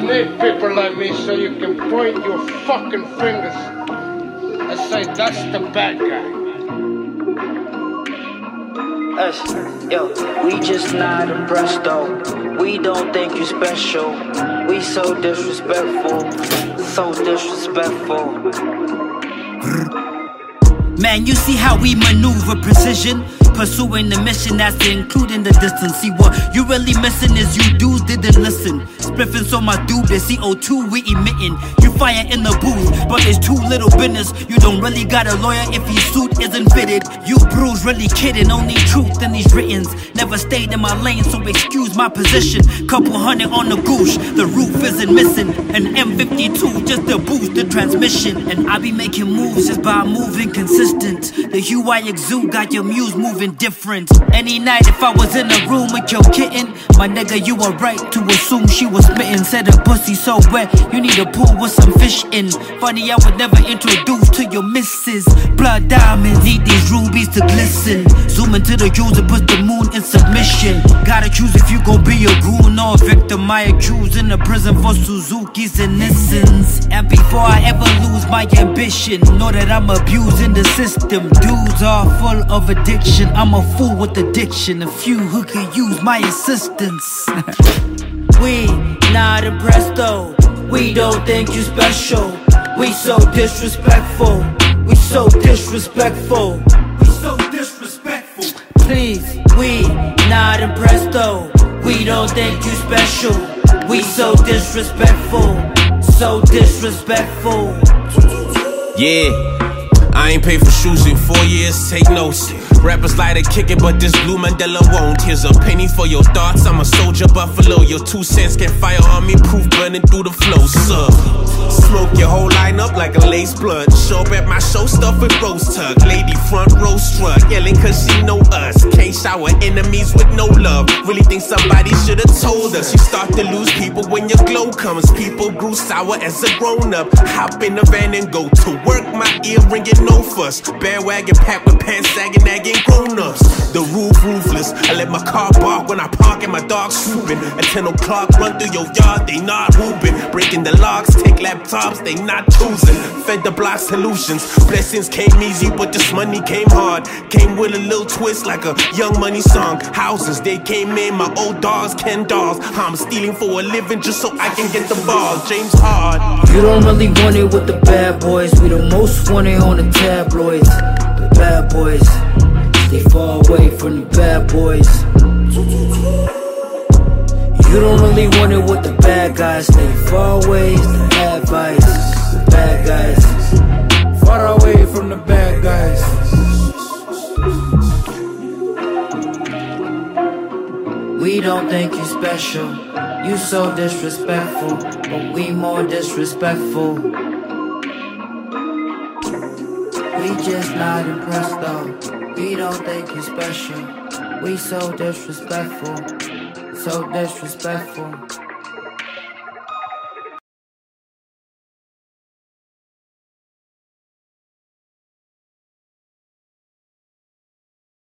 need people like me so you can point your fucking fingers and say that's the bad guy. Us, yo, we just not impressed though. We don't think you special. We so disrespectful, so disrespectful. Man, you see how we maneuver precision, pursuing the mission that's including the distance. See what you really missing is you dudes didn't listen. Spliffing so my dude, the CO2 we emitting. You fire in the booth, but it's too little business. You don't really got a lawyer if your suit isn't fitted. You bruise, really kidding, only truth in these writtens. Never stayed in my lane, so excuse my position. Couple hundred on the goosh, the roof isn't missing. An M52 just to boost the transmission. And I be making moves just by moving consistent. The hue I exude got your muse moving different. Any night if I was in a room with your kitten, my nigga, you were right to assume she was smitten. Said her pussy so wet, you need a pool with some fish in. Funny I would never introduce to your missus. Blood diamonds, need these rubies to glisten. Zoom into the jewels and put the moon in submission. Gotta choose if you gon' be a goon or a victim. I accuse in the prison for Suzuki's and Nissans. And before I ever lose my ambition, know that I'm abusing the system. Dudes are full of addiction. I'm a fool with addiction. A few who could use my assistance. We not impressed though. We don't think you special. We so disrespectful. We so disrespectful. We so disrespectful. Please, we not impressed though. We don't think you special. We so disrespectful. So disrespectful. Yeah, I ain't paid for shoes in 4 years, take notes. Rappers like to kick it, but this blue Mandela won't. Here's a penny for your thoughts, I'm a soldier buffalo. Your 2 cents can fire on me, proof burning through the flow. Smoke your whole line up like a lace blunt. Show up at my show, stuff with rose tuck. Lady front row struck, yelling cause she know us. Can't shower enemies with no love. Really think somebody should've told us. You start to lose people when your glow comes. People grew sour as a grown up. Hop in the van and go to work, my ear ringing no fuss. Bandwagon packed with pants sagging, nagging grown-ups. The roof roofless, I let my car bark when I park and my dog swooping. At 10 o'clock, run through your yard, they not hooping. Breaking the locks, take laptops, they not choosing. Fed the block solutions, blessings came easy, but this money came hard. Came with a little twist like a Young Money song. Houses, they came in, my old dogs, Ken dolls. I'm stealing for a living just so I can get the ball. James Hard. You don't really want it with the bad boys. We the most wanted on the tabloids. The bad boys, stay far away from the bad boys. You don't really want it with the bad guys. Stay far away, it's the advice. The bad guys, far away from the bad guys. We don't think you special. You so disrespectful, but we more disrespectful. We just not impressed though. We don't think you special. We so disrespectful. So disrespectful.